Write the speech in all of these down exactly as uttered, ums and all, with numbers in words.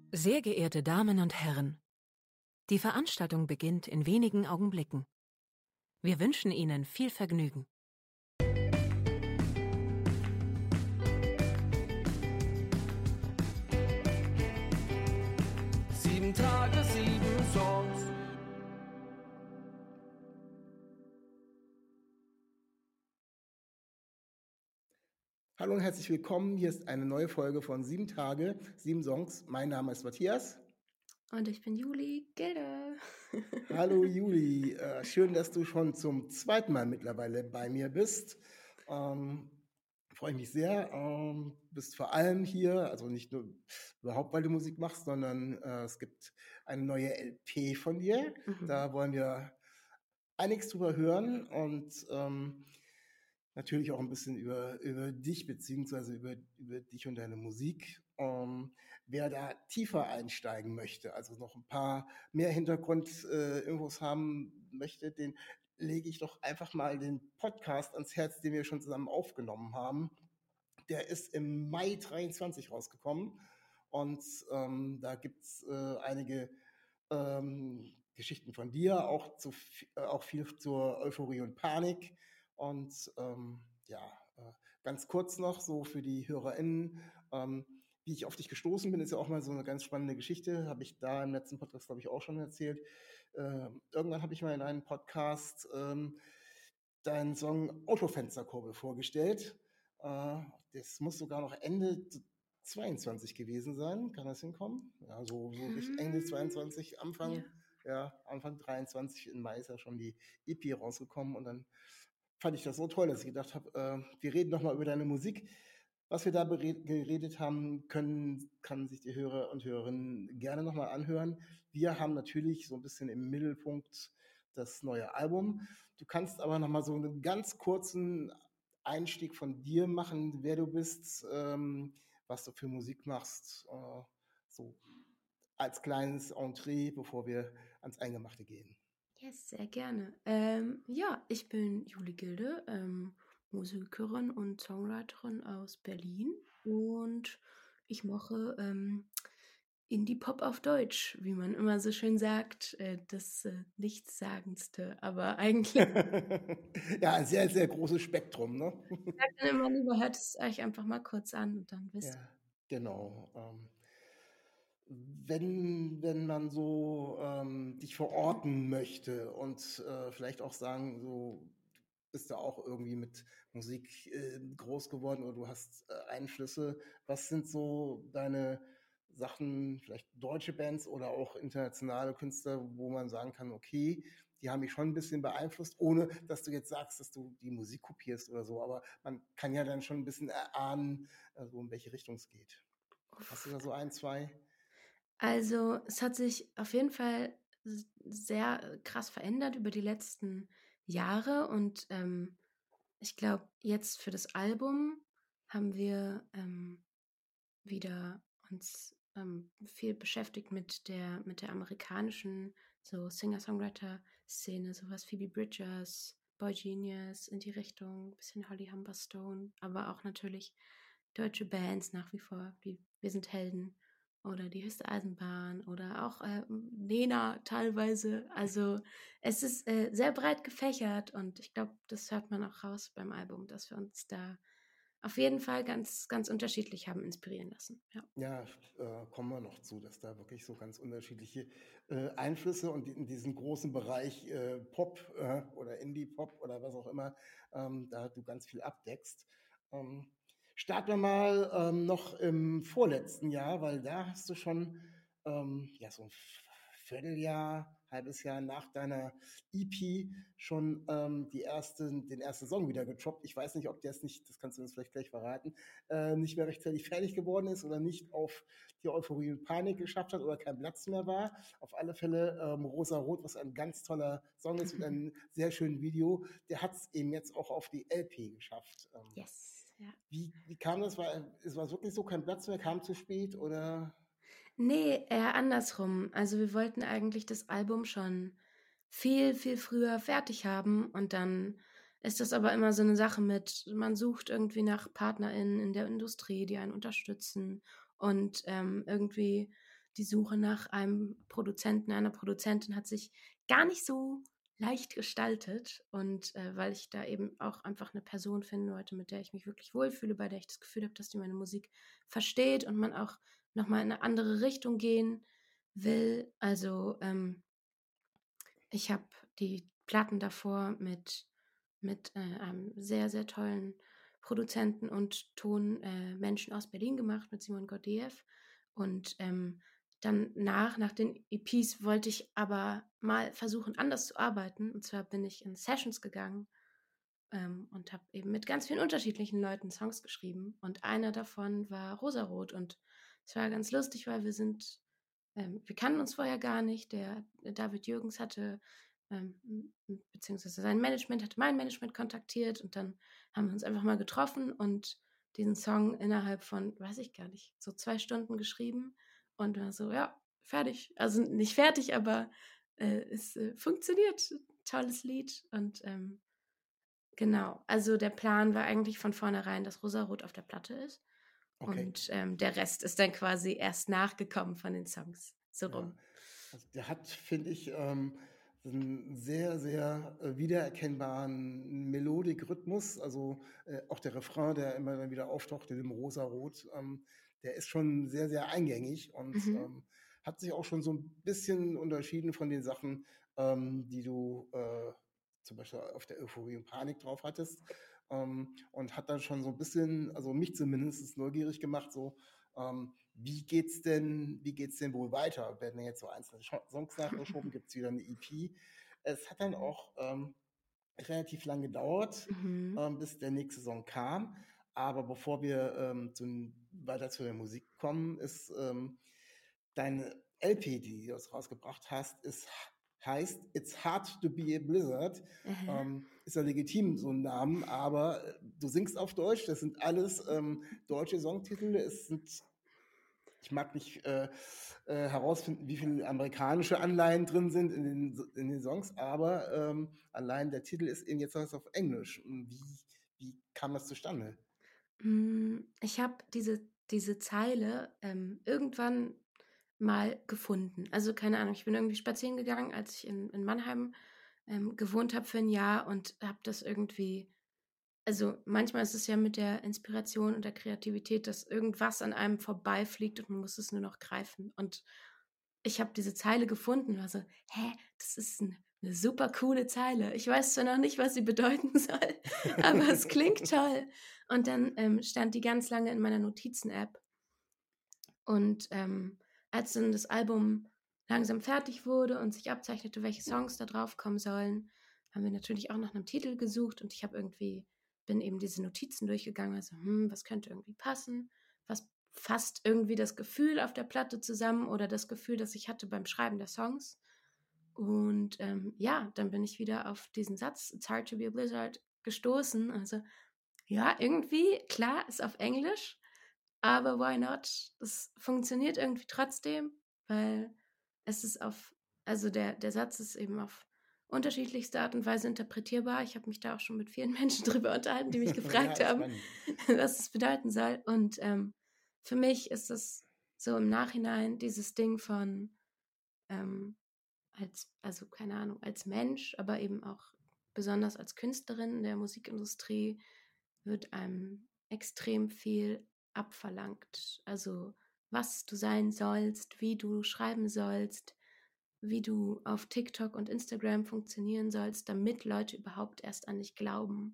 Sehr geehrte Damen und Herren, die Veranstaltung beginnt in wenigen Augenblicken. Wir wünschen Ihnen viel Vergnügen. Sieben Tage, sieben Songs. Hallo und herzlich willkommen. Hier ist eine neue Folge von Sieben Tage, sieben Songs. Mein Name ist Matthias. Und ich bin Juli Gilde. Hallo Juli, äh, schön, dass du schon zum zweiten Mal mittlerweile bei mir bist. Ähm, freue mich sehr. Ähm, bist vor allem hier, also nicht nur überhaupt, weil du Musik machst, sondern äh, es gibt eine neue L P von dir. Mhm. Da wollen wir einiges drüber hören und ähm, natürlich auch ein bisschen über, über dich, beziehungsweise über, über dich und deine Musik. Ähm, wer da tiefer einsteigen möchte, also noch ein paar mehr Hintergrund-Infos äh, haben möchte, den lege ich doch einfach mal den Podcast ans Herz, den wir schon zusammen aufgenommen haben. Der ist im Mai dreiundzwanzig rausgekommen und ähm, da gibt es äh, einige ähm, Geschichten von dir, auch, zu, äh, auch viel zur Euphorie und Panik. Und ähm, ja, äh, ganz kurz noch so für die HörerInnen, ähm, wie ich auf dich gestoßen bin, ist ja auch mal so eine ganz spannende Geschichte. Habe ich da im letzten Podcast, glaube ich, auch schon erzählt. Äh, irgendwann habe ich mal in einem Podcast ähm, deinen Song Autofensterkurbel vorgestellt. Äh, das muss sogar noch Ende zweiundzwanzig gewesen sein. Kann das hinkommen? Ja, so, so richtig Ende zweiundzwanzig, Anfang, Ja. ja, Anfang dreiundzwanzig, im Mai ist ja schon die E P rausgekommen und dann fand ich das so toll, dass ich gedacht habe, äh, wir reden nochmal über deine Musik. Was wir da geredet haben, können, kann sich die Hörer und Hörerinnen gerne nochmal anhören. Wir haben natürlich so ein bisschen im Mittelpunkt das neue Album. Du kannst aber nochmal so einen ganz kurzen Einstieg von dir machen, wer du bist, ähm, was du für Musik machst, äh, so als kleines Entree, bevor wir ans Eingemachte gehen. Yes, sehr gerne. Ähm, ja, ich bin Juli Gilde, ähm, Musikerin und Songwriterin aus Berlin und ich mache ähm, Indie-Pop auf Deutsch, wie man immer so schön sagt, äh, das äh, Nichtssagendste, aber eigentlich Ja, ein sehr, sehr großes Spektrum, ne? sagt man immer lieber, hört es euch einfach mal kurz an und dann wisst Ja, genau. Ähm, wenn, wenn man so ähm, dich verorten möchte und äh, vielleicht auch sagen, so bist du auch irgendwie mit Musik äh, groß geworden oder du hast äh, Einflüsse. Was sind so deine Sachen, vielleicht deutsche Bands oder auch internationale Künstler, wo man sagen kann, okay, die haben mich schon ein bisschen beeinflusst, ohne dass du jetzt sagst, dass du die Musik kopierst oder so, aber man kann ja dann schon ein bisschen erahnen, also in welche Richtung es geht. Hast du da so ein, zwei? Also, es hat sich auf jeden Fall s sehr krass verändert über die letzten Jahre und, ähm, ich glaube, jetzt für das Album haben wir, ähm, wieder uns, ähm, viel beschäftigt mit der mit der amerikanischen so Singer-Songwriter-Szene, so was Phoebe Bridgers, boygenius in die Richtung, bisschen Holly Humberstone, aber auch natürlich deutsche Bands nach wie vor, wie Wir sind Helden oder die Höchste Eisenbahn oder auch äh, Nena teilweise. Also es ist äh, sehr breit gefächert und ich glaube, das hört man auch raus beim Album, dass wir uns da auf jeden Fall ganz, ganz unterschiedlich haben inspirieren lassen. Ja. Ja, äh, kommen wir noch zu, dass da wirklich so ganz unterschiedliche äh, Einflüsse und in diesem großen Bereich äh, Pop äh, oder Indie-Pop oder was auch immer, ähm, da du ganz viel abdeckst. Ähm, starten wir mal ähm, noch im vorletzten Jahr, weil da hast du schon ähm, ja, so ein Vierteljahr, halbes Jahr nach deiner E P schon ähm, die erste, den ersten Song wieder getroppt. Ich weiß nicht, ob der es nicht, das kannst du uns vielleicht gleich verraten, äh, nicht mehr rechtzeitig fertig geworden ist oder nicht auf die Euphorie und Panik geschafft hat oder kein Platz mehr war. Auf alle Fälle ähm, Rosa Rot, was ein ganz toller Song ist mit einem sehr schönen Video, der hat es eben jetzt auch auf die L P geschafft. Ähm, Yes, ja. wie, wie kam das? War, es war wirklich so, kein Platz mehr, kam zu spät oder? Nee, eher andersrum. Also wir wollten eigentlich das Album schon viel, viel früher fertig haben und dann ist das aber immer so eine Sache mit, man sucht irgendwie nach PartnerInnen in der Industrie, die einen unterstützen und ähm, irgendwie die Suche nach einem Produzenten, einer Produzentin hat sich gar nicht so leicht gestaltet. Und äh, weil ich da eben auch einfach eine Person finden wollte, mit der ich mich wirklich wohlfühle, bei der ich das Gefühl habe, dass die meine Musik versteht und man auch nochmal in eine andere Richtung gehen will. Also ähm, ich habe die Platten davor mit, mit äh, einem sehr, sehr tollen Produzenten und Tonmenschen äh, Menschen aus Berlin gemacht, mit Simon Gordeev. Und ähm, dann nach, nach den E Ps wollte ich aber mal versuchen, anders zu arbeiten. Und zwar bin ich in Sessions gegangen ähm, und habe eben mit ganz vielen unterschiedlichen Leuten Songs geschrieben. Und einer davon war Rosarot. Und es war ganz lustig, weil wir sind, ähm, wir kannten uns vorher gar nicht. Der, der David Jürgens hatte, ähm, beziehungsweise sein Management hatte mein Management kontaktiert und dann haben wir uns einfach mal getroffen und diesen Song innerhalb von, weiß ich gar nicht, so zwei Stunden geschrieben und war so, ja, fertig. Also nicht fertig, aber äh, es äh, funktioniert. Tolles Lied und ähm, genau, also der Plan war eigentlich von vornherein, dass Rosarot auf der Platte ist. Okay. Und ähm, der Rest ist dann quasi erst nachgekommen von den Songs. So Ja. rum. Also der hat, finde ich, ähm, so einen sehr, sehr äh, wiedererkennbaren Melodik-Rhythmus. Also äh, auch der Refrain, der immer dann wieder auftaucht in dem Rosarot, ähm, der ist schon sehr, sehr eingängig und Mhm. ähm, hat sich auch schon so ein bisschen unterschieden von den Sachen, ähm, die du äh, zum Beispiel auf der Euphorie und Panik drauf hattest. Ähm, und hat dann schon so ein bisschen, also mich zumindest neugierig gemacht, so ähm, wie geht's denn, wie geht's denn wohl weiter? Werden jetzt so einzelne Songs nachgeschoben, gibt es wieder eine E P. Es hat dann auch ähm, relativ lang gedauert, Mhm. ähm, bis der nächste Song kam. Aber bevor wir ähm, zu, weiter zu der Musik kommen, ist ähm, deine L P, die du rausgebracht hast, ist, heißt It's Hard to Be a Blizzard. Aha. Ähm, ist ja legitim, so ein Namen, aber äh, du singst auf Deutsch, das sind alles ähm, deutsche Songtitel. Es sind, ich mag nicht äh, äh, herausfinden, wie viele amerikanische Anleihen drin sind in den, in den Songs, aber ähm, allein der Titel ist eben jetzt alles auf Englisch. Wie, wie kam das zustande? Mm, Ich habe diese, diese Zeile ähm, irgendwann mal gefunden. Also keine Ahnung, ich bin irgendwie spazieren gegangen, als ich in, in Mannheim ähm, gewohnt habe für ein Jahr und habe das irgendwie, also manchmal ist es ja mit der Inspiration und der Kreativität, dass irgendwas an einem vorbeifliegt und man muss es nur noch greifen. Und ich habe diese Zeile gefunden und war so, hä, das ist ein, eine super coole Zeile. Ich weiß zwar noch nicht, was sie bedeuten soll, aber es klingt toll. Und dann ähm, stand die ganz lange in meiner Notizen-App. Und ähm, als dann das Album langsam fertig wurde und sich abzeichnete, welche Songs da drauf kommen sollen, haben wir natürlich auch nach einem Titel gesucht und ich habe irgendwie, bin eben diese Notizen durchgegangen, also, hm, was könnte irgendwie passen, was fasst irgendwie das Gefühl auf der Platte zusammen oder das Gefühl, das ich hatte beim Schreiben der Songs. Und ähm, ja, dann bin ich wieder auf diesen Satz, It's hard to be a blizzard, gestoßen. Also ja, irgendwie, klar, ist auf Englisch, aber why not? Das funktioniert irgendwie trotzdem, weil es ist auf, also der, der Satz ist eben auf unterschiedlichste Art und Weise interpretierbar. Ich habe mich da auch schon mit vielen Menschen drüber unterhalten, die mich gefragt Ja, haben, spannend. was es bedeuten soll. Und ähm, für mich ist es so im Nachhinein dieses Ding von ähm, als, also keine Ahnung, als Mensch, aber eben auch besonders als Künstlerin in der Musikindustrie wird einem extrem viel abverlangt. Also was du sein sollst, wie du schreiben sollst, wie du auf TikTok und Instagram funktionieren sollst, damit Leute überhaupt erst an dich glauben.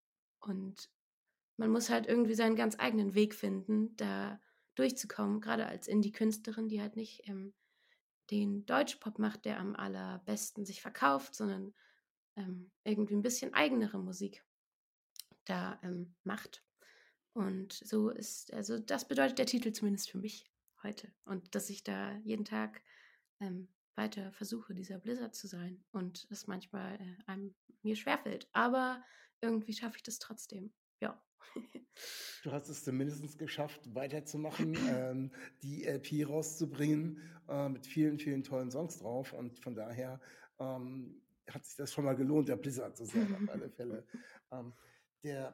Und man muss halt irgendwie seinen ganz eigenen Weg finden, da durchzukommen, gerade als Indie-Künstlerin, die halt nicht ähm, den Deutschpop macht, der am allerbesten sich verkauft, sondern ähm, irgendwie ein bisschen eigenere Musik da ähm, macht. Und so ist, also das bedeutet der Titel zumindest für mich heute. Und dass ich da jeden Tag ähm, weiter versuche, dieser Blizzard zu sein. Und es manchmal äh, einem mir schwerfällt. Aber irgendwie schaffe ich das trotzdem. Ja. Du hast es zumindest geschafft, weiterzumachen, ähm, die L P rauszubringen, äh, mit vielen, vielen tollen Songs drauf. Und von daher ähm, hat sich das schon mal gelohnt, der Blizzard zu sein, auf alle Fälle. Ähm, der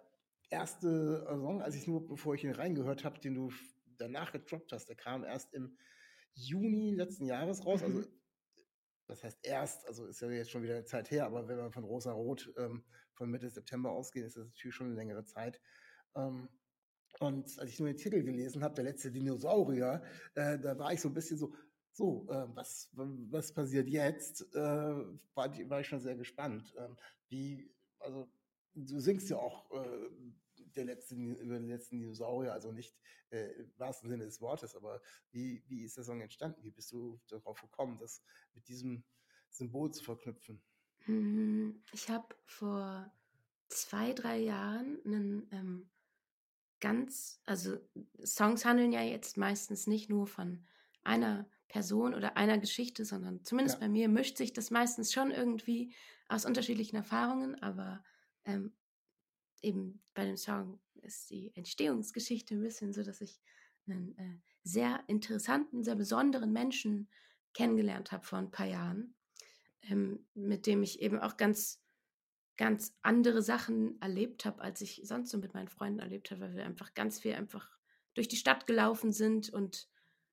erste äh, Song, als ich nur, bevor ich ihn reingehört habe, den du f- danach gedroppt hast, der kam erst im Juni letzten Jahres raus. Also, Mhm. das heißt erst, also ist ja jetzt schon wieder eine Zeit her, aber wenn wir von Rosa Rot ähm, von Mitte September ausgehen, ist das natürlich schon eine längere Zeit. Ähm, und als ich nur den Titel gelesen habe, der letzte Dinosaurier, äh, da war ich so ein bisschen so, so, äh, was, was passiert jetzt? Äh, war, die, war ich schon sehr gespannt. Ähm, wie, also du singst ja auch äh, der letzte, über den letzten Dinosaurier, also nicht äh, im wahrsten Sinne des Wortes, aber wie, wie ist der Song entstanden? Wie bist du darauf gekommen, das mit diesem Symbol zu verknüpfen? Hm, ich habe vor zwei, drei Jahren einen ähm, ganz, also Songs handeln ja jetzt meistens nicht nur von einer Person oder einer Geschichte, sondern zumindest Ja. bei mir mischt sich das meistens schon irgendwie aus unterschiedlichen Erfahrungen, aber ähm, eben bei dem Song ist die Entstehungsgeschichte ein bisschen so, dass ich einen äh, sehr interessanten, sehr besonderen Menschen kennengelernt habe vor ein paar Jahren, ähm, mit dem ich eben auch ganz ganz andere Sachen erlebt habe, als ich sonst so mit meinen Freunden erlebt habe, weil wir einfach ganz viel einfach durch die Stadt gelaufen sind und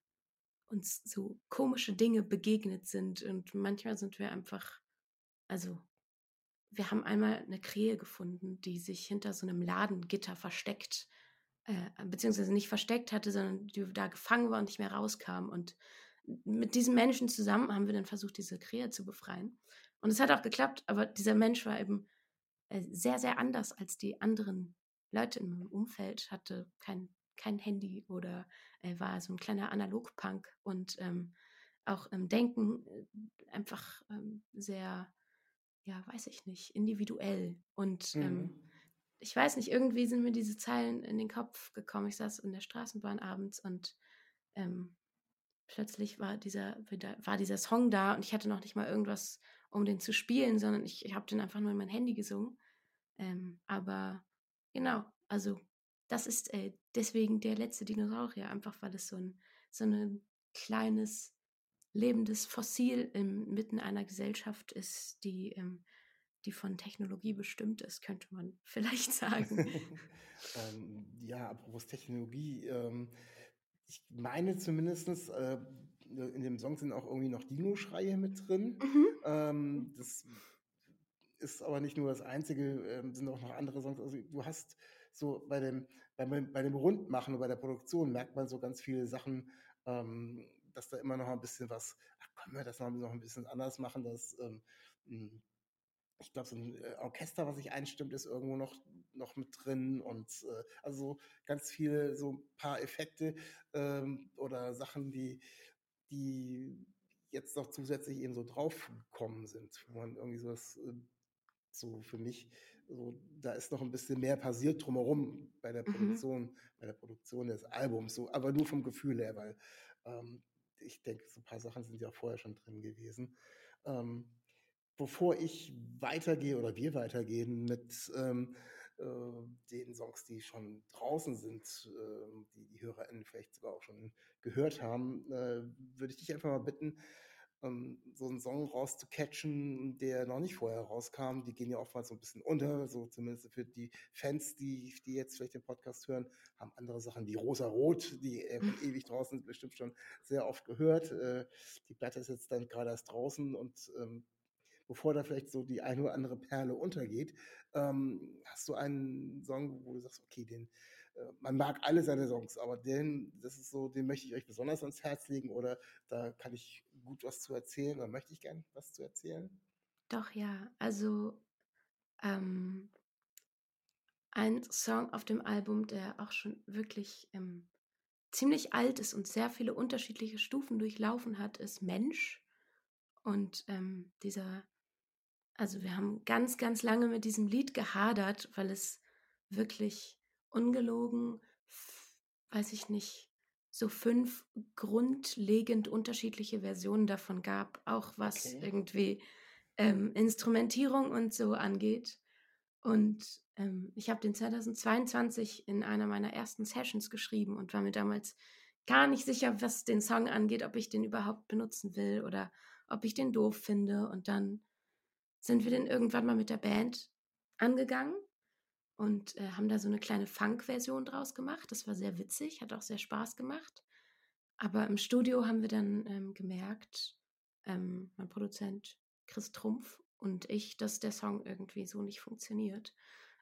uns so komische Dinge begegnet sind. Und manchmal sind wir einfach, also wir haben einmal eine Krähe gefunden, die sich hinter so einem Ladengitter versteckt, äh, beziehungsweise nicht versteckt hatte, sondern die da gefangen war und nicht mehr rauskam. Und mit diesem Menschen zusammen haben wir dann versucht, diese Krähe zu befreien. Und es hat auch geklappt, aber dieser Mensch war eben äh, sehr, sehr anders als die anderen Leute in meinem Umfeld, hatte kein, kein Handy oder äh, war so ein kleiner Analogpunk und ähm, auch im Denken äh, einfach ähm, sehr, ja, weiß ich nicht, individuell. Und Mhm. ähm, ich weiß nicht, irgendwie sind mir diese Zeilen in den Kopf gekommen. Ich saß in der Straßenbahn abends und ähm, plötzlich war dieser, war dieser Song da und ich hatte noch nicht mal irgendwas, um den zu spielen, sondern ich, ich habe den einfach nur in mein Handy gesungen. Ähm, aber genau, also das ist äh, deswegen der letzte Dinosaurier, einfach weil es so ein, so ein kleines, lebendes Fossil inmitten einer Gesellschaft ist, die, ähm, die von Technologie bestimmt ist, könnte man vielleicht sagen. ähm, ja, apropos Technologie, ähm, ich meine zumindest, äh, in dem Song sind auch irgendwie noch Dino-Schreie mit drin. Mhm. Ähm, das ist aber nicht nur das Einzige, ähm, sind auch noch andere Songs. Also du hast so bei dem, beim, bei dem Rundmachen und bei der Produktion merkt man so ganz viele Sachen, ähm, dass da immer noch ein bisschen was, ach, können wir das noch noch ein bisschen anders machen, dass ähm, mh, ich glaube, so ein äh, Orchester, was sich einstimmt, ist irgendwo noch, noch mit drin und äh, also so ganz viele, so ein paar Effekte ähm, oder Sachen, die, die jetzt noch zusätzlich eben so draufgekommen sind, wo man irgendwie sowas, äh, so für mich, so, da ist noch ein bisschen mehr passiert drumherum bei der Mhm. Produktion, bei der Produktion des Albums, so, aber nur vom Gefühl her, weil ähm, ich denke, so ein paar Sachen sind ja vorher schon drin gewesen. Ähm, bevor ich weitergehe oder wir weitergehen mit ähm, äh, den Songs, die schon draußen sind, äh, die die HörerInnen vielleicht sogar auch schon gehört haben, äh, würde ich dich einfach mal bitten, ähm, so einen Song rauszukatchen, der noch nicht vorher rauskam. Die gehen ja oftmals so ein bisschen unter, so zumindest für die Fans, die, die jetzt vielleicht den Podcast hören, haben andere Sachen wie Rosa Rot, die äh, schon ewig draußen sind, bestimmt schon sehr oft gehört. Äh, die Platte ist jetzt dann gerade erst draußen und ähm, bevor da vielleicht so die eine oder andere Perle untergeht, ähm, hast du einen Song, wo du sagst, okay, den, äh, man mag alle seine Songs, aber den, das ist so, den möchte ich euch besonders ans Herz legen oder da kann ich gut was zu erzählen oder möchte ich gern was zu erzählen? Doch, ja, also ähm, ein Song auf dem Album, der auch schon wirklich ähm, ziemlich alt ist und sehr viele unterschiedliche Stufen durchlaufen hat, ist Mensch. Und ähm, dieser, also wir haben ganz, ganz lange mit diesem Lied gehadert, weil es wirklich ungelogen, f- weiß ich nicht, so fünf grundlegend unterschiedliche Versionen davon gab, auch was Okay. irgendwie ähm, Instrumentierung und so angeht. Und ähm, ich habe den zweitausendzweiundzwanzig in einer meiner ersten Sessions geschrieben und war mir damals gar nicht sicher, was den Song angeht, ob ich den überhaupt benutzen will oder ob ich den doof finde. Und dann sind wir dann irgendwann mal mit der Band angegangen und äh, haben da so eine kleine Funk-Version draus gemacht. Das war sehr witzig, hat auch sehr Spaß gemacht. aber im Studio haben wir dann ähm, gemerkt, ähm, mein Produzent Chris Trumpf und ich, dass der Song irgendwie so nicht funktioniert.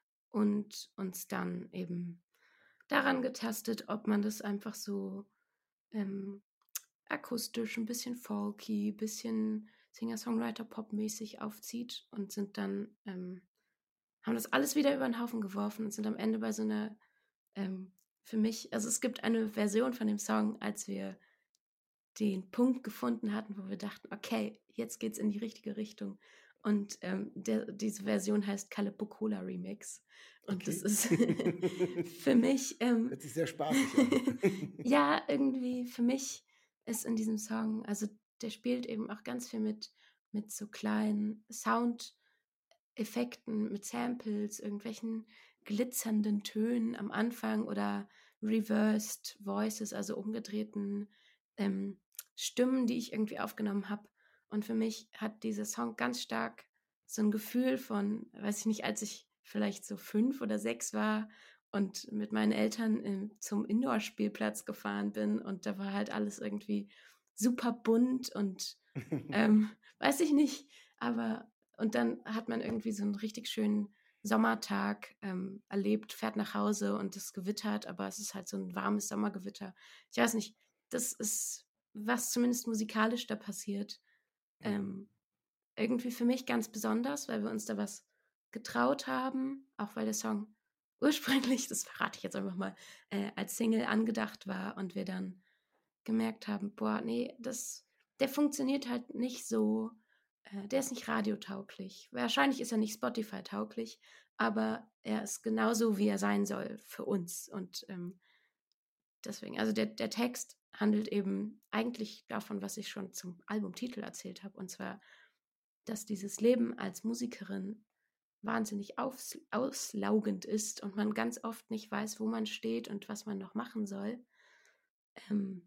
Und uns dann eben daran getastet, ob man das einfach so ähm, akustisch, ein bisschen folky, ein bisschen Singer-Songwriter-Pop-mäßig aufzieht und sind dann, ähm, haben das alles wieder über den Haufen geworfen und sind am Ende bei so einer, ähm, für mich, also es gibt eine Version von dem Song, als wir den Punkt gefunden hatten, wo wir dachten, okay, jetzt geht's in die richtige Richtung. Und ähm, der, diese Version heißt Calippo Cola Remix. Und Okay. das ist für mich, ähm, Hört sich sehr spaßig an. ja, irgendwie für mich ist in diesem Song, also der spielt eben auch ganz viel mit, mit so kleinen Soundeffekten, mit Samples, irgendwelchen glitzernden Tönen am Anfang oder reversed Voices, also umgedrehten ähm, Stimmen, die ich irgendwie aufgenommen habe. Und für mich hat dieser Song ganz stark so ein Gefühl von, weiß ich nicht, als ich vielleicht so fünf oder sechs war und mit meinen Eltern ähm, zum Indoor-Spielplatz gefahren bin und da war halt alles irgendwie super bunt und ähm, weiß ich nicht, aber und dann hat man irgendwie so einen richtig schönen Sommertag ähm, erlebt, fährt nach Hause und es gewittert, aber es ist halt so ein warmes Sommergewitter. Ich weiß nicht, das ist, was zumindest musikalisch da passiert, ähm, irgendwie für mich ganz besonders, weil wir uns da was getraut haben, auch weil der Song ursprünglich, das verrate ich jetzt einfach mal, äh, als Single angedacht war und wir dann gemerkt haben, boah, nee, das, der funktioniert halt nicht so, äh, der ist nicht radiotauglich. Wahrscheinlich ist er nicht Spotify-tauglich, aber er ist genauso, wie er sein soll für uns. Und ähm, deswegen, also der, der Text handelt eben eigentlich davon, was ich schon zum Albumtitel erzählt habe, und zwar, dass dieses Leben als Musikerin wahnsinnig aufs, auslaugend ist und man ganz oft nicht weiß, wo man steht und was man noch machen soll. Ähm,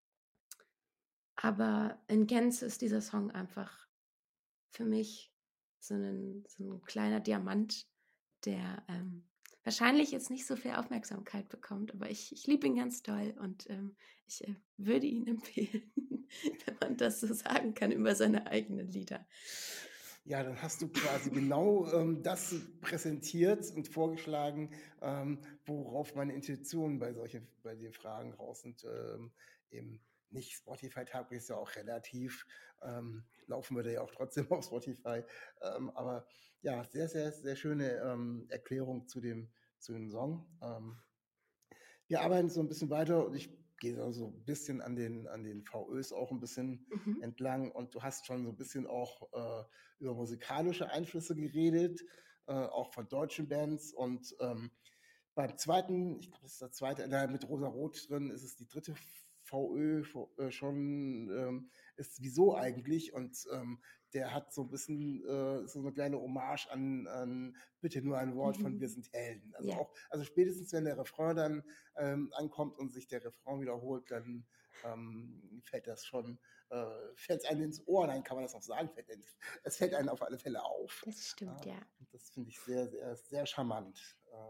aber in Gänze ist dieser Song einfach für mich so ein, so ein kleiner Diamant, der ähm, wahrscheinlich jetzt nicht so viel Aufmerksamkeit bekommt, aber ich, ich liebe ihn ganz doll und ähm, ich äh, würde ihn empfehlen, wenn man das so sagen kann über seine eigenen Lieder. Ja, dann hast du quasi genau ähm, das präsentiert und vorgeschlagen, ähm, worauf meine Intuitionen bei solchen, bei den Fragen raus sind. Ähm, eben nicht Spotify-tauglich ist ja auch relativ, ähm, laufen wir da ja auch trotzdem auf Spotify. Ähm, aber ja, sehr, sehr, sehr schöne ähm, Erklärung zu dem, zu dem Song. Ähm, wir arbeiten so ein bisschen weiter und ich gehe da so ein bisschen an den, an den V Ös auch ein bisschen Mhm. entlang und du hast schon so ein bisschen auch äh, über musikalische Einflüsse geredet, äh, auch von deutschen Bands und ähm, beim zweiten, ich glaube, das ist der zweite, da mit Rosa Rot drin, ist es die dritte V Ö äh, schon, ähm, ist wieso eigentlich und ähm, der hat so ein bisschen äh, so eine kleine Hommage an, an Bitte nur ein Wort von Mhm. Wir sind Helden. Also Ja. auch, also spätestens wenn der Refrain dann ähm, ankommt und sich der Refrain wiederholt, dann ähm, fällt das schon, äh, fällt es einem ins Ohr, nein, kann man das auch sagen, fällt, es fällt einem auf alle Fälle auf. Das stimmt, Äh, ja. und das finde ich sehr, sehr, sehr charmant.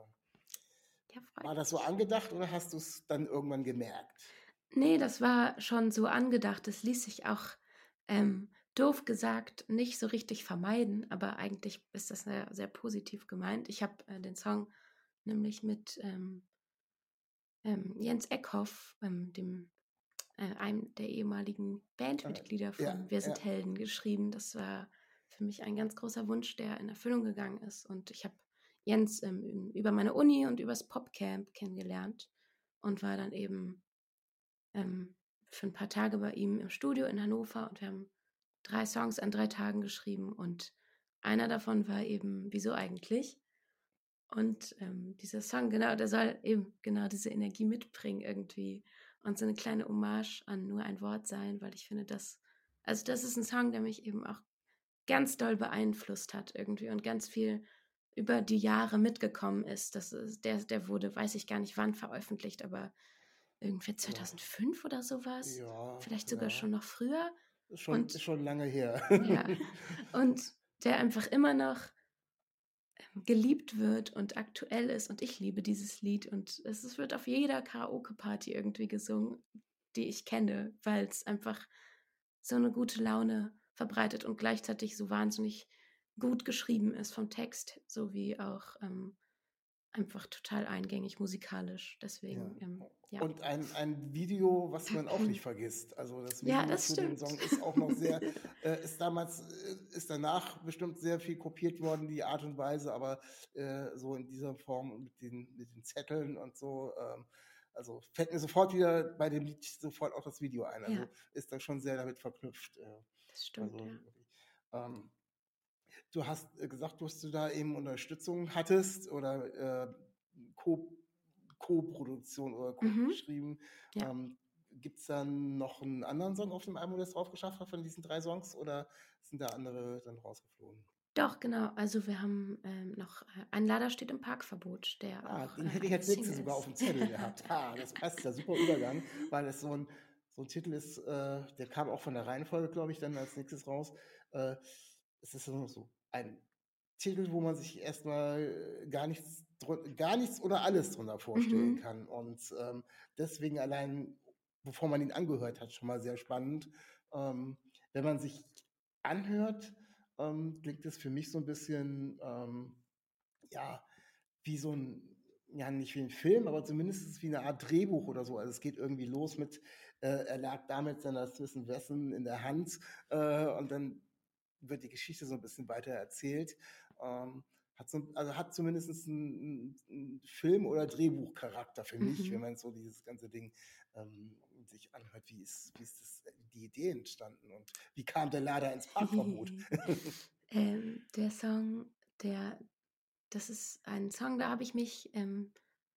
Äh, Ja, freut war das so mich. angedacht oder hast du es dann irgendwann gemerkt? Nee, das war schon so angedacht. Das ließ sich auch, ähm, doof gesagt, nicht so richtig vermeiden, aber eigentlich ist das sehr, sehr positiv gemeint. Ich habe äh, den Song nämlich mit ähm, ähm, Jens Eckhoff, ähm, dem, äh, einem der ehemaligen Äh, Bandmitglieder ja, von Wir ja. sind Helden, geschrieben. Das war für mich ein ganz großer Wunsch, der in Erfüllung gegangen ist. Und ich habe Jens ähm, über meine Uni und übers Popcamp kennengelernt und war dann eben ähm, für ein paar Tage bei ihm im Studio in Hannover und wir haben drei Songs an drei Tagen geschrieben und einer davon war eben Wieso eigentlich? Und ähm, dieser Song, genau, der soll eben genau diese Energie mitbringen irgendwie und so eine kleine Hommage an Nur ein Wort sein, weil ich finde, das, also das ist ein Song, der mich eben auch ganz doll beeinflusst hat irgendwie und ganz viel über die Jahre mitgekommen ist. Das ist der, der wurde, weiß ich gar nicht wann veröffentlicht, aber irgendwie Ja, zweitausendfünf oder sowas, ja, vielleicht sogar ja. schon noch früher. Ist schon, ist Und schon lange her. ja, und der einfach immer noch geliebt wird und aktuell ist. Und ich liebe dieses Lied und es, es wird auf jeder Karaoke-Party irgendwie gesungen. die ich kenne, weil es einfach so eine gute Laune verbreitet und gleichzeitig so wahnsinnig gut geschrieben ist vom Text, sowie auch ähm, einfach total eingängig musikalisch. Deswegen, Ja. ähm, ja. Und ein, ein Video, was man auch nicht vergisst. Also das Ja, Video das zu dem stimmt. Song ist auch noch sehr, äh, ist damals, äh, ist danach bestimmt sehr viel kopiert worden, die Art und Weise, aber äh, so in dieser Form mit den, mit den Zetteln und so. Ähm, also fällt mir sofort wieder bei dem Lied sofort auch das Video ein. Ja, Also ist das schon sehr damit verknüpft. Äh, das stimmt, also ja. ähm, du hast äh, gesagt, dass du da eben Unterstützung hattest oder äh, Co Co-Produktion oder Mhm, co-geschrieben. ja. Ähm, Gibt es dann noch einen anderen Song auf dem Album, der es drauf geschafft hat von diesen drei Songs oder sind da andere dann rausgeflogen? Doch, genau. Also wir haben ähm, noch äh, Ein Lader steht im Parkverbot, der Ah, auch den äh, hätte ich eine als nächstes Single sogar auf ist. dem Zettel gehabt. Ha, das passt ja, super Übergang, weil es so ein, so ein Titel ist, äh, der kam auch von der Reihenfolge, glaube ich, dann als nächstes raus. Äh, es ist so so ein Titel, wo man sich erstmal gar nichts, drun- gar nichts oder alles drunter vorstellen Mhm. kann. Und ähm, deswegen allein, bevor man ihn angehört hat, schon mal sehr spannend. Ähm, wenn man sich anhört, ähm, klingt es für mich so ein bisschen, ähm, ja, wie so ein, ja, nicht wie ein Film, aber zumindest ist es wie eine Art Drehbuch oder so. Also es geht irgendwie los mit, äh, er lag da mit seiner Smith Wesson in der Hand äh, und dann wird die Geschichte so ein bisschen weiter erzählt. Ähm, hat so, also hat zumindest einen, einen Film- oder Drehbuchcharakter für mich, wenn Mhm. man so dieses ganze Ding ähm, sich anhört. Wie ist, wie ist das, die Idee entstanden und wie kam der Lader ins Parkverbot? ähm, der Song, der, das ist ein Song, da habe ich mich ähm,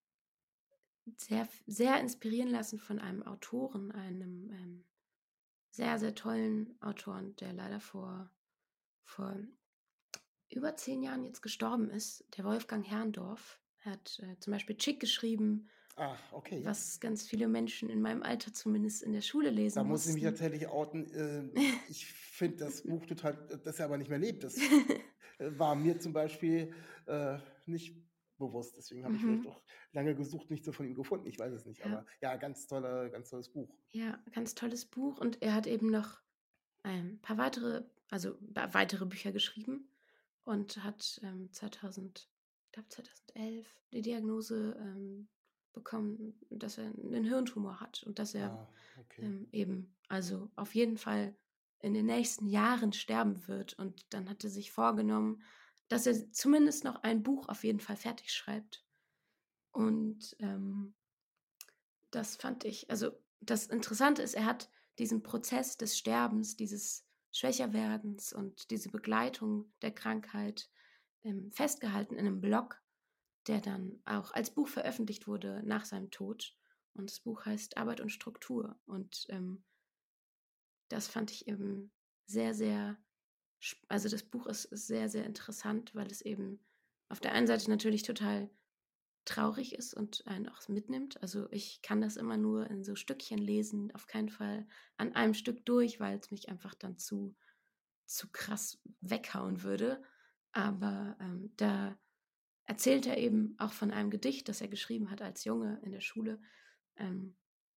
sehr, sehr inspirieren lassen von einem Autoren, einem ähm, sehr, sehr tollen Autoren, der leider vor, vor über zehn Jahren jetzt gestorben ist, der Wolfgang Herrndorf. Er hat äh, zum Beispiel Chick geschrieben, Ach, okay. was ganz viele Menschen in meinem Alter zumindest in der Schule Da lesen muss ich mich mussten. tatsächlich outen. Äh, ich finde das Buch total, dass er aber nicht mehr lebt. Das äh, war mir zum Beispiel äh, nicht bewusst. Deswegen habe ich vielleicht Mhm. auch lange gesucht, nicht so von ihm gefunden. Ich weiß es nicht. Ja, Aber ja, ganz toller, ganz tolles Buch. ja, ganz tolles Buch. Und er hat eben noch ein paar weitere, also ba- weitere Bücher geschrieben und hat ähm, zweitausend, ich glaube zweitausendelf die Diagnose ähm, bekommen, dass er einen Hirntumor hat und dass er Ah, okay. ähm, eben, also auf jeden Fall in den nächsten Jahren sterben wird. Und dann hat er sich vorgenommen, dass er zumindest noch ein Buch auf jeden Fall fertig schreibt. Und ähm, das fand ich, also das Interessante ist, er hat diesen Prozess des Sterbens, dieses Schwächerwerdens und diese Begleitung der Krankheit ähm, festgehalten in einem Blog, der dann auch als Buch veröffentlicht wurde nach seinem Tod. Und das Buch heißt Arbeit und Struktur. Und ähm, das fand ich eben sehr, sehr, also das Buch ist, ist sehr, sehr interessant, weil es eben auf der einen Seite natürlich total traurig ist und einen auch mitnimmt. Also ich kann das immer nur in so Stückchen lesen, auf keinen Fall an einem Stück durch, weil es mich einfach dann zu, zu krass weghauen würde. Aber ähm, da erzählt er eben auch von einem Gedicht, das er geschrieben hat als Junge in der Schule. Ähm,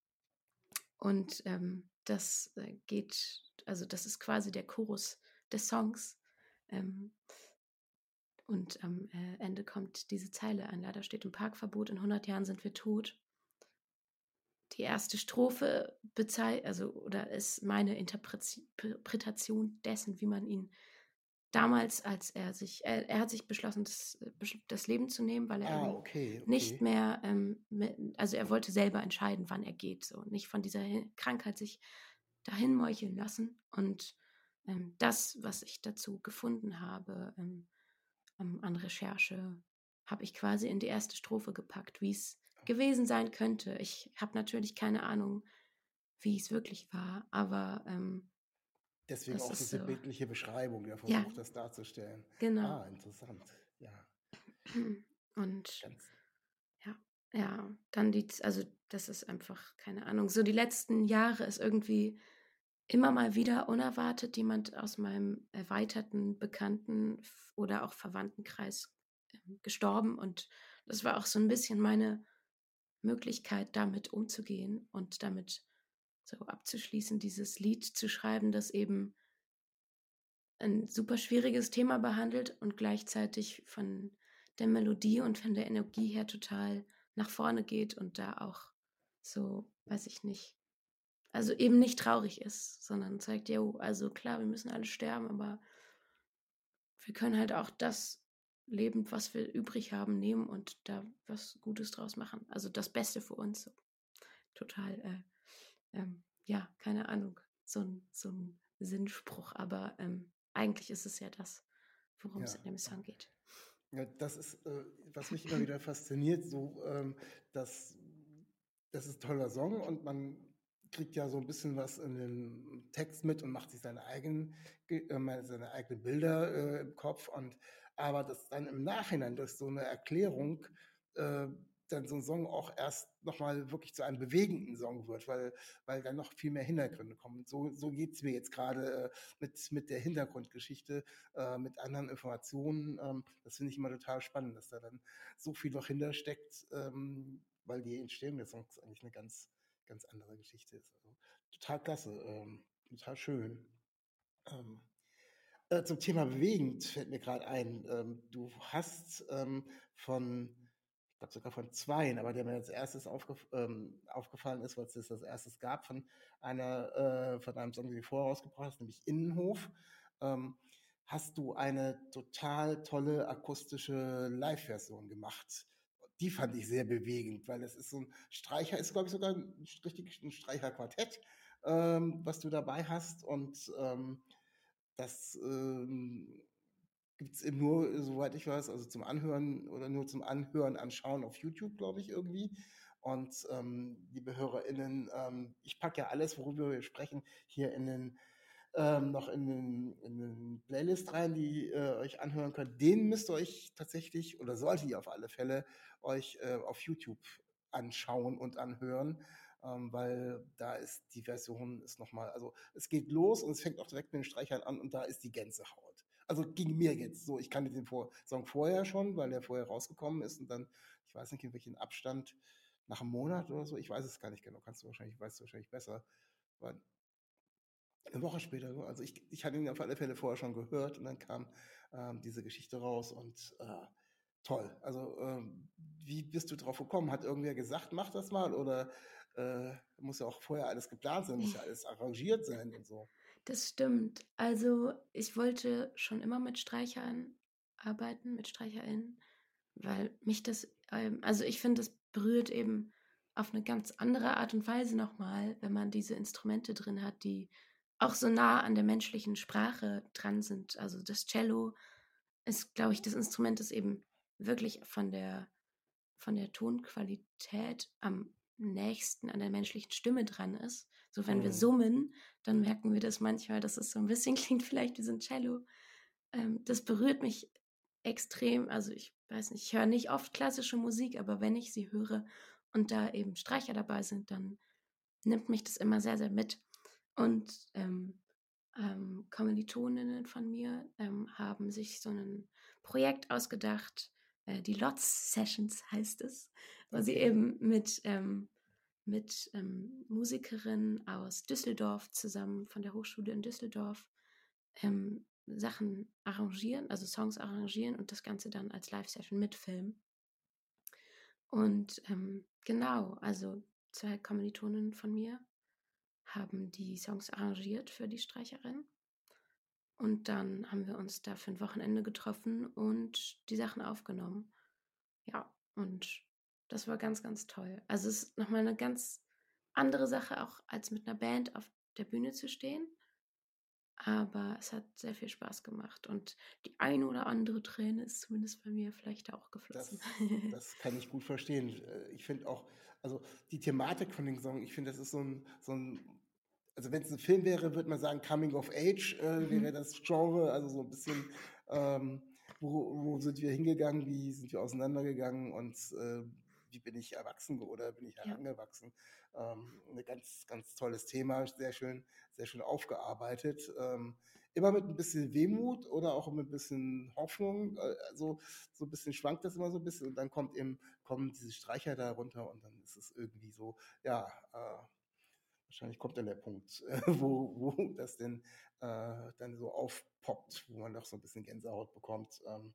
und ähm, das äh, geht, also das ist quasi der Chorus des Songs. Ähm, und am äh, Ende kommt diese Zeile an. Leider steht im Parkverbot, in hundert Jahren sind wir tot. Die erste Strophe bezeichnet, also oder ist meine Interpretation dessen, wie man ihn damals, als er sich, er, er hat sich beschlossen, das, das Leben zu nehmen, weil er Ah, eben okay, nicht okay. mehr, ähm, mit, also er wollte selber entscheiden, wann er geht, so nicht von dieser Krankheit sich dahin meucheln lassen. Und ähm, das, was ich dazu gefunden habe ähm, an Recherche, habe ich quasi in die erste Strophe gepackt, wie es gewesen sein könnte. Ich habe natürlich keine Ahnung, wie es wirklich war, aber ähm, Deswegen es auch ist diese so, bildliche Beschreibung, der ja, Versuch, das darzustellen. genau. Ah, interessant. Ja, Und ganz. ja, ja, dann die, also das ist einfach, keine Ahnung, so die letzten Jahre ist irgendwie immer mal wieder unerwartet jemand aus meinem erweiterten Bekannten- oder auch Verwandtenkreis ähm, gestorben und das war auch so ein bisschen meine Möglichkeit, damit umzugehen und damit so abzuschließen, dieses Lied zu schreiben, das eben ein super schwieriges Thema behandelt und gleichzeitig von der Melodie und von der Energie her total nach vorne geht und da auch so, weiß ich nicht, also eben nicht traurig ist, sondern zeigt, ja, also klar, wir müssen alle sterben, aber wir können halt auch das Leben, was wir übrig haben, nehmen und da was Gutes draus machen. Also das Beste für uns. So. Total, äh, ähm, ja, keine Ahnung, so ein, so ein Sinnspruch, aber ähm, eigentlich ist es ja das, worum es Ja. in dem Song geht. Ja, das ist, äh, was mich immer wieder fasziniert, so, ähm, dass das ist ein toller Song und man kriegt ja so ein bisschen was in den Text mit und macht sich seine eigenen, Ge- äh, meine- seine eigenen Bilder äh, im Kopf und aber das dann im Nachhinein durch so eine Erklärung äh, dann so ein Song auch erst nochmal wirklich zu einem bewegenden Song wird, weil, weil dann noch viel mehr Hintergründe kommen. So, so geht es mir jetzt gerade äh, mit, mit der Hintergrundgeschichte, äh, mit anderen Informationen. Ähm, das finde ich immer total spannend, dass da dann so viel noch hintersteckt, ähm, weil die Entstehung des Songs eigentlich eine ganz, ganz andere Geschichte ist. Also, total klasse, ähm, total schön. Ähm, äh, zum Thema bewegend fällt mir gerade ein, ähm, du hast ähm, von, ich glaube sogar von zweien, aber der mir als erstes aufgef ähm, aufgefallen ist, weil es das als erstes gab, von einer, äh, von einem Song, den du vorher rausgebracht hast, nämlich Innenhof, ähm, hast du eine total tolle akustische Live-Version gemacht. Die fand ich sehr bewegend, weil es ist so ein Streicher, ist glaube ich sogar ein richtig ein Streicherquartett, ähm, was du dabei hast und ähm, das ähm, gibt es eben nur, soweit ich weiß, also zum Anhören oder nur zum Anhören, Anschauen auf YouTube, glaube ich, irgendwie. Und ähm, liebe HörerInnen, ähm, ich packe ja alles, worüber wir sprechen, hier in den ähm, noch in den, in den Playlist rein, die ihr euch anhören könnt. Den müsst ihr euch tatsächlich oder solltet ihr auf alle Fälle euch äh, auf YouTube anschauen und anhören, ähm, weil da ist die Version ist nochmal, also es geht los und es fängt auch direkt mit den Streichern an und da ist die Gänsehaut. Also ging mir jetzt so, ich kannte den Vor Song vorher schon, weil der vorher rausgekommen ist und dann, ich weiß nicht in welchem Abstand, nach einem Monat oder so, ich weiß es gar nicht genau, kannst du wahrscheinlich, weißt du wahrscheinlich besser, weil eine Woche später, so. Also ich, ich hatte ihn auf alle Fälle vorher schon gehört und dann kam ähm, diese Geschichte raus und äh, toll. Also ähm, wie bist du drauf gekommen? Hat irgendwer gesagt, mach das mal oder äh, muss ja auch vorher alles geplant sein, muss ja alles arrangiert sein und so. Das stimmt. Also ich wollte schon immer mit Streichern arbeiten, mit StreicherInnen, weil mich das, ähm, also ich finde, das berührt eben auf eine ganz andere Art und Weise nochmal, wenn man diese Instrumente drin hat, die auch so nah an der menschlichen Sprache dran sind. Also das Cello ist, glaube ich, das Instrument, das eben wirklich von der, von der Tonqualität am nächsten an der menschlichen Stimme dran ist. So wenn wir Mhm. summen, dann merken wir das manchmal, dass es so ein bisschen klingt vielleicht wie so ein Cello. Ähm, das berührt mich extrem. Also ich weiß nicht, ich höre nicht oft klassische Musik, aber wenn ich sie höre und da eben Streicher dabei sind, dann nimmt mich das immer sehr, sehr mit. Und ähm, ähm, Kommilitoninnen von mir ähm, haben sich so ein Projekt ausgedacht, äh, die Lots Sessions heißt es, wo sie Okay. eben mit, ähm, mit ähm, Musikerinnen aus Düsseldorf zusammen von der Hochschule in Düsseldorf ähm, Sachen arrangieren, also Songs arrangieren und das Ganze dann als Live-Session mitfilmen. Und ähm, genau, also zwei Kommilitoninnen von mir haben die Songs arrangiert für die Streicherin. Und dann haben wir uns da für ein Wochenende getroffen und die Sachen aufgenommen. Ja, und das war ganz, ganz toll. Also es ist nochmal eine ganz andere Sache, auch als mit einer Band auf der Bühne zu stehen. Aber es hat sehr viel Spaß gemacht. Und die eine oder andere Träne ist zumindest bei mir vielleicht auch geflossen. Das, das kann ich gut verstehen. Äh, Ich finde auch, also die Thematik von den Song, ich finde, das ist so ein, so ein, also wenn es ein Film wäre, würde man sagen, Coming of Age äh, wäre Mhm. das Genre, also so ein bisschen, ähm, wo, wo sind wir hingegangen, wie sind wir auseinandergegangen und äh, wie bin ich erwachsen oder bin ich Ja. herangewachsen. Ähm, ein ganz, ganz tolles Thema, sehr schön, sehr schön aufgearbeitet. Ähm, immer mit ein bisschen Wehmut oder auch mit ein bisschen Hoffnung. Äh, also so ein bisschen schwankt das immer so ein bisschen und dann kommt eben, kommen diese Streicher da runter und dann ist es irgendwie so, ja, äh, wahrscheinlich kommt dann der Punkt, äh, wo, wo das denn äh, dann so aufpoppt, wo man doch so ein bisschen Gänsehaut bekommt. Ähm,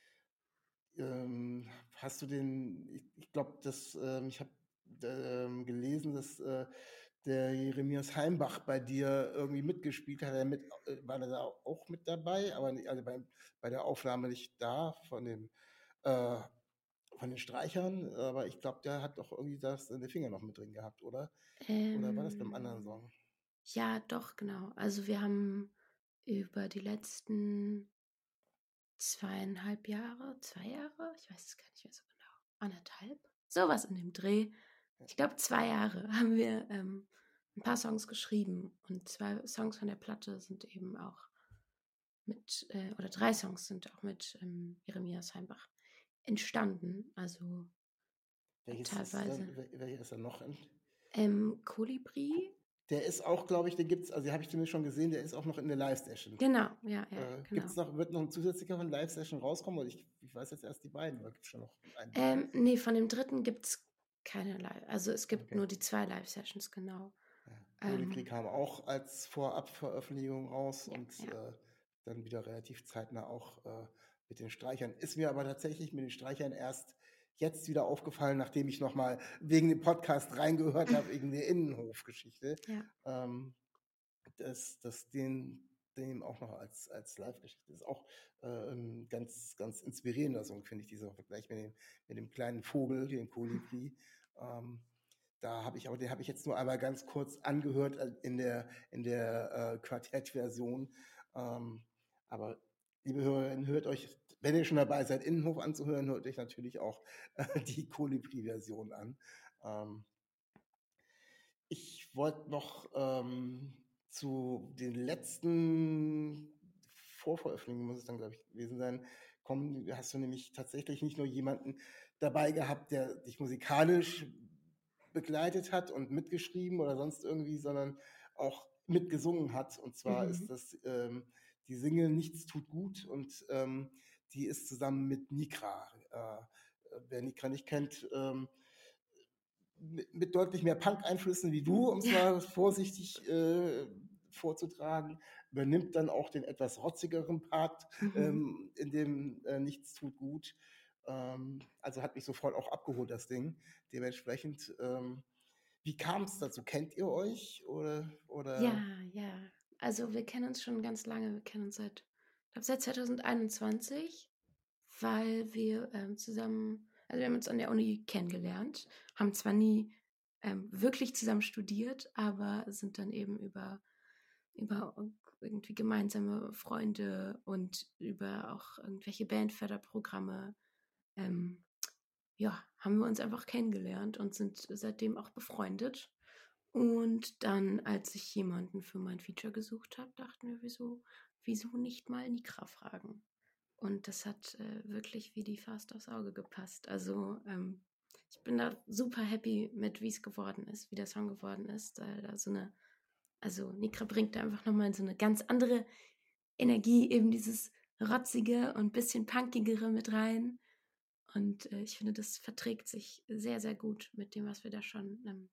ähm, hast du den, ich, ich glaube, dass ähm, ich habe ähm, gelesen, dass äh, der Jeremias Heimbach bei dir irgendwie mitgespielt hat. Er mit, äh, war er da auch mit dabei, aber nicht, also bei, bei der Aufnahme nicht da von den, äh, von den Streichern, aber ich glaube, der hat doch irgendwie das in den Finger noch mit drin gehabt, oder? Oder war das beim anderen Ähm, Song? ja, doch, genau. Also wir haben über die letzten zweieinhalb Jahre, zwei Jahre, ich weiß es gar nicht mehr so genau, anderthalb, sowas in dem Dreh. Ich glaube, zwei Jahre haben wir ähm, ein paar Songs geschrieben und zwei Songs von der Platte sind eben auch mit, äh, oder drei Songs sind auch mit ähm, Jeremias Heimbach entstanden. Also Welches ist dann, teilweise wel- welcher ist dann noch? In, ähm, Kolibri. der ist auch, glaube ich, den gibt's, also den habe ich zumindest schon gesehen, der ist auch noch in der Live-Session. Genau, ja, ja, Äh, genau. gibt's noch, wird noch ein zusätzlicher von Live-Session rauskommen? Oder ich, ich weiß jetzt erst die beiden, oder gibt es schon noch einen Ähm, drittes? nee, von dem dritten gibt es keine Live. Also es gibt Okay. nur die zwei Live-Sessions, genau. Ja. Kolibri Ähm, kam auch als Vorabveröffentlichung raus ja, und ja. äh, dann wieder relativ zeitnah auch äh, mit den Streichern. Ist mir aber tatsächlich mit den Streichern erst jetzt wieder aufgefallen, nachdem ich nochmal wegen dem Podcast reingehört habe, wegen der Innenhofgeschichte, Ja. ähm, dass, dass den, den auch noch als, als Live-Geschichte ist. Auch äh, ein ganz, ganz inspirierender Song, finde ich, dieser Vergleich mit dem, mit dem kleinen Vogel, dem Kolibri. Ähm, da habe ich, aber den habe ich jetzt nur einmal ganz kurz angehört äh, in der, in der äh, Quartettversion. Ähm, aber liebe Hörerinnen, hört euch, wenn ihr schon dabei seid, Innenhof anzuhören, hört euch natürlich auch äh, die Kolibri-Version an. Ähm, ich wollte noch ähm, zu den letzten Vorveröffentlichungen, muss es dann, glaube ich, gewesen sein, kommen. Hast du nämlich tatsächlich nicht nur jemanden dabei gehabt, der dich musikalisch begleitet hat und mitgeschrieben oder sonst irgendwie, sondern auch mitgesungen hat. Und zwar ist Mhm. das ähm, die Single Nichts tut gut und ähm, die ist zusammen mit Nikra. Äh, wer Nikra nicht kennt, ähm, mit, mit deutlich mehr Punk-Einflüssen wie du, um es Ja. mal vorsichtig äh, vorzutragen, übernimmt dann auch den etwas rotzigeren Part, Mhm. ähm, in dem äh, Nichts tut gut. Ähm, also hat mich sofort auch abgeholt, das Ding. Dementsprechend, ähm, wie kam es dazu? Kennt ihr euch? Oder, Ja, oder ja. Also wir kennen uns schon ganz lange. Wir kennen uns seit, ich glaube, seit zwanzig einundzwanzig, weil wir ähm, zusammen, also wir haben uns an der Uni kennengelernt, haben zwar nie ähm, wirklich zusammen studiert, aber sind dann eben über, über irgendwie gemeinsame Freunde und über auch irgendwelche Bandförderprogramme, ähm, ja, haben wir uns einfach kennengelernt und sind seitdem auch befreundet. Und dann, als ich jemanden für mein Feature gesucht habe, dachten wir, wieso, wieso nicht mal Nikra fragen? Und das hat äh, wirklich wie die Faust aufs Auge gepasst. Also ähm, ich bin da super happy mit, wie es geworden ist, wie der Song geworden ist. Da, da so eine, also Nikra bringt da einfach nochmal so eine ganz andere Energie, eben dieses rotzige und bisschen punkigere mit rein. Und äh, ich finde, das verträgt sich sehr, sehr gut mit dem, was wir da schon ähm,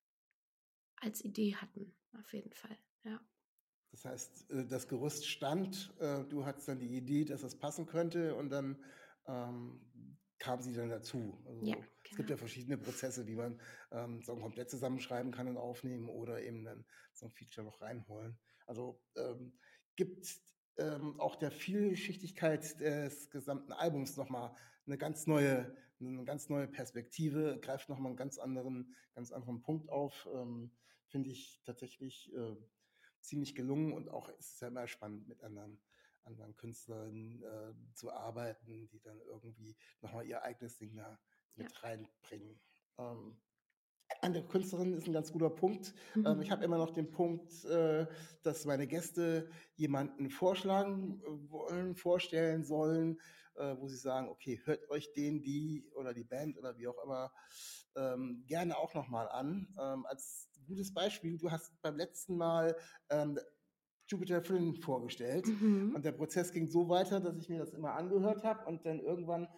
als Idee hatten, auf jeden Fall. Ja, das heißt, äh, das Gerüst stand, äh, du hattest dann die Idee, dass das passen könnte und dann ähm, kam sie dann dazu. ja, Also es gibt genau. ja verschiedene Prozesse, wie man ähm, Song komplett zusammenschreiben kann und aufnehmen oder eben dann so ein Feature noch reinholen. Also ähm, gibt ähm, auch der Vielschichtigkeit des gesamten Albums nochmal eine ganz neue, eine ganz neue Perspektive, greift nochmal einen ganz anderen, ganz anderen Punkt auf. Ähm, finde ich tatsächlich äh, ziemlich gelungen und auch es ist ja immer spannend mit anderen, anderen Künstlern äh, zu arbeiten, die dann irgendwie nochmal ihr eigenes Ding da Ja. mit reinbringen. Ähm, andere Künstlerin ist ein ganz guter Punkt. Ähm, ich Mhm. habe immer noch den Punkt, äh, dass meine Gäste jemanden vorschlagen äh, wollen, vorstellen sollen, äh, wo sie sagen, okay, hört euch den, die oder die Band oder wie auch immer ähm, gerne auch nochmal an. Ähm, als gutes Beispiel, du hast beim letzten Mal ähm, Jupiter Flynn vorgestellt Mhm. und der Prozess ging so weiter, dass ich mir das immer angehört habe und dann irgendwann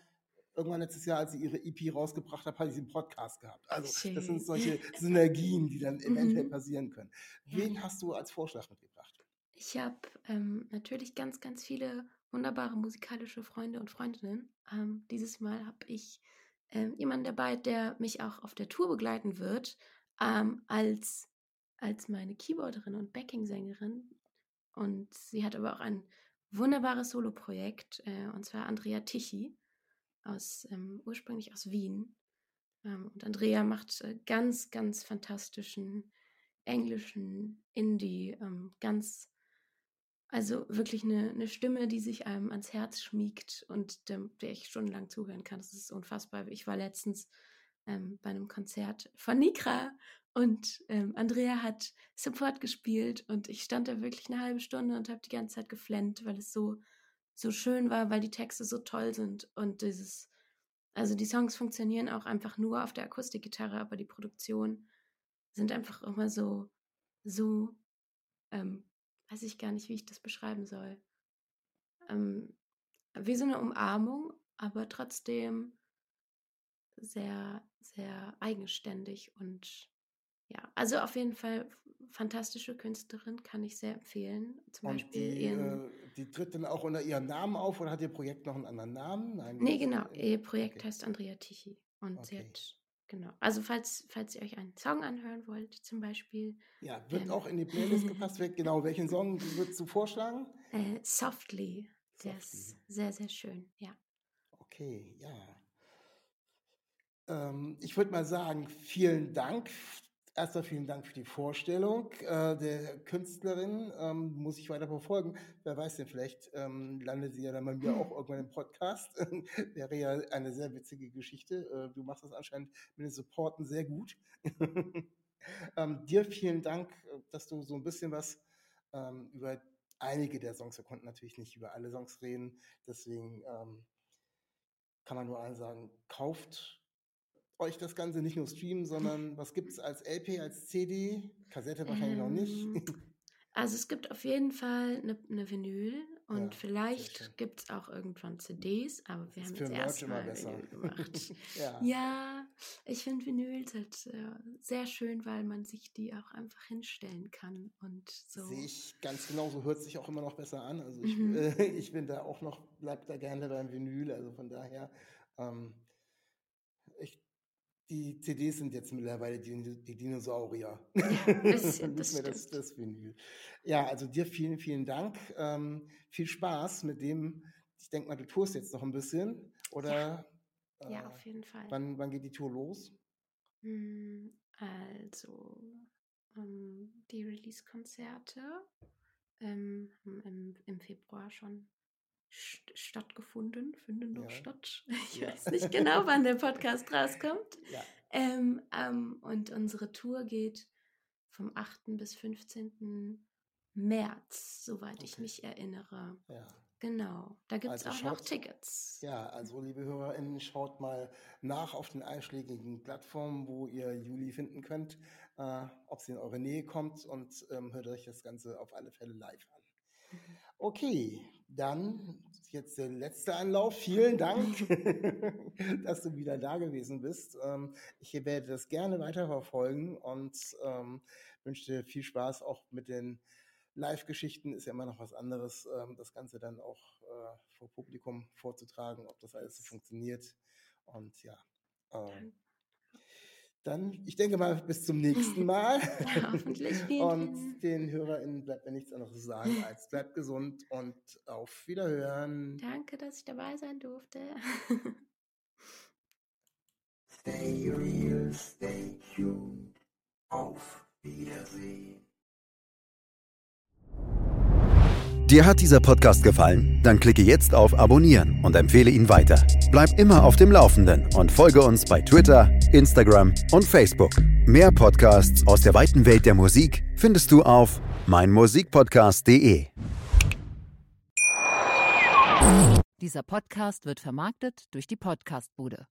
irgendwann letztes Jahr, als sie ihre E P rausgebracht hat, hat sie einen Podcast gehabt. Also Schön. das sind solche Synergien, die dann eventuell Mhm. passieren können. Ja. Wen hast du als Vorschlag mitgebracht? Ich habe ähm, natürlich ganz, ganz viele wunderbare musikalische Freunde und Freundinnen. Ähm, dieses Mal habe ich ähm, jemanden dabei, der mich auch auf der Tour begleiten wird, ähm, als, als meine Keyboarderin und Backing-Sängerin. Und sie hat aber auch ein wunderbares Soloprojekt, äh, und zwar Andrea Tichy, aus, ähm, ursprünglich aus Wien. Ähm, und Andrea macht äh, ganz, ganz fantastischen englischen Indie, ähm, ganz, also wirklich eine, eine Stimme, die sich einem ans Herz schmiegt und dem, der ich stundenlang zuhören kann. Das ist unfassbar. Ich war letztens ähm, bei einem Konzert von Nikra und ähm, Andrea hat Support gespielt und ich stand da wirklich eine halbe Stunde und habe die ganze Zeit geflennt, weil es so, so schön war, weil die Texte so toll sind und dieses, also die Songs funktionieren auch einfach nur auf der Akustikgitarre, aber die Produktion sind einfach immer so, so, ähm, weiß ich gar nicht, wie ich das beschreiben soll. Ähm, wie so eine Umarmung, aber trotzdem sehr, sehr eigenständig und ja, also auf jeden Fall fantastische Künstlerin, kann ich sehr empfehlen. Zum Und Beispiel die, ihren, äh, die tritt dann auch unter ihrem Namen auf oder hat ihr Projekt noch einen anderen Namen? Nein, nee, das, genau, äh, ihr Projekt okay, heißt Andrea Tichy und sie okay. hat, genau, also falls, falls ihr euch einen Song anhören wollt, zum Beispiel, Ja, wird ähm, auch in die Playlist gepasst. Wer- Genau, welchen Song würdest du vorschlagen? äh, Softly, der Softly. ist sehr, sehr schön, ja. Okay, ja. Ähm, ich würde mal sagen, vielen Dank. Erstmal vielen Dank für die Vorstellung äh, der Künstlerin. Ähm, muss ich weiter verfolgen. Wer weiß denn, vielleicht ähm, landet sie ja dann bei mir auch irgendwann im Podcast. Wäre ja eine sehr witzige Geschichte. Äh, du machst das anscheinend mit den Supporten sehr gut. ähm, dir vielen Dank, äh, dass du so ein bisschen was ähm, über einige der Songs, wir konnten natürlich nicht über alle Songs reden, deswegen ähm, kann man nur allen sagen, kauft euch das Ganze nicht nur streamen, sondern was gibt es als L P, als C D? Kassette wahrscheinlich noch nicht. Ähm, also es gibt auf jeden Fall eine, eine Vinyl und Ja, sehr schön. vielleicht gibt es auch irgendwann C Ds, aber Das wir ist haben für jetzt Merch immer erstmal besser. Vinyl gemacht. Ja, Ja, ich finde Vinyls halt äh, sehr schön, weil man sich die auch einfach hinstellen kann und sehe so. ich ganz genau, so hört sich auch immer noch besser an. Also ich, Mhm. äh, ich bin da auch noch, bleib da gerne beim Vinyl, also von daher, ähm, ich, die C Ds sind jetzt mittlerweile die, die Dinosaurier. Ja, ein bisschen, Nicht das mehr das, stimmt. das Vinyl. Ja, also dir vielen, vielen Dank. Ähm, viel Spaß mit dem. Ich denke mal, du tourst jetzt noch ein bisschen. Ja, Oder ja, äh, auf jeden Fall. wann, wann geht die Tour los? Mm, Also, ähm, die Release-Konzerte ähm, haben im, im Februar schon st stattgefunden, finden noch Ja, statt. Ich ja. weiß nicht genau, wann der Podcast rauskommt. Ja, Ähm, ähm, und unsere Tour geht vom achten bis fünfzehnten März, soweit ich okay. mich erinnere. Ja. Genau, da gibt es Also auch noch schaut, Tickets. ja, also liebe HörerInnen, schaut mal nach auf den einschlägigen Plattformen, wo ihr Juli finden könnt, äh, ob sie in eure Nähe kommt und ähm, hört euch das Ganze auf alle Fälle live an. Mhm. Okay, dann jetzt der letzte Anlauf. Vielen Dank, dass du wieder da gewesen bist. Ähm, ich werde das gerne weiterverfolgen und ähm, wünsche dir viel Spaß auch mit den Live-Geschichten. Ist ja immer noch was anderes, ähm, das Ganze dann auch äh, vor Publikum vorzutragen, ob das alles so funktioniert. Und ja, äh, Danke. dann, ich denke mal, bis zum nächsten Mal. Hoffentlich. Vielen, Und vielen. den HörerInnen bleibt mir nichts anderes zu sagen als bleibt gesund und auf Wiederhören. Danke, dass ich dabei sein durfte. Stay real, stay tuned. Auf Wiedersehen. Dir hat dieser Podcast gefallen? Dann klicke jetzt auf Abonnieren und empfehle ihn weiter. Bleib immer auf dem Laufenden und folge uns bei Twitter, Instagram und Facebook. Mehr Podcasts aus der weiten Welt der Musik findest du auf meinmusikpodcast punkt de. Dieser Podcast wird vermarktet durch die Podcastbude.